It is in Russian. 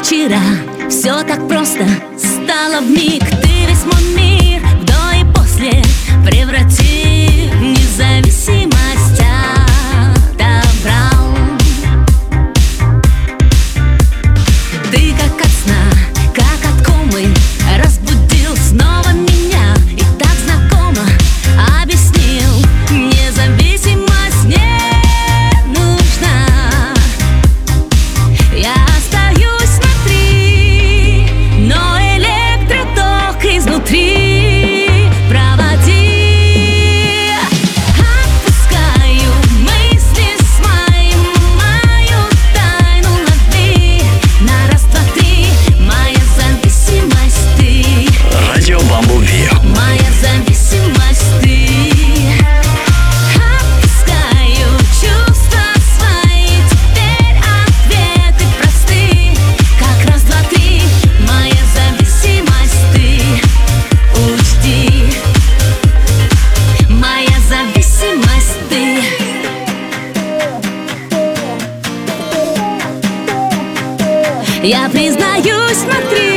вчера все так просто стало вмиг. Ты весь мой мир в до и после преврати в независимость. Отобрал. Ты как от сна, как от комы, разбудил снова меня и так знакомо объяснил: независимость не нужна. Я остаюсь внутри, но электроток изнутри проводи. Отпускаю мысли свои, мою тайну лови. На раз, два, три, моя зависимость ты. Радио Бамблби. Моя зависимость ты. Отпускаю чувства свои, теперь ответы просты. Как раз, два, три, моя зависимость ты. Учти, моя зависимость ты. Я признаюсь внутри,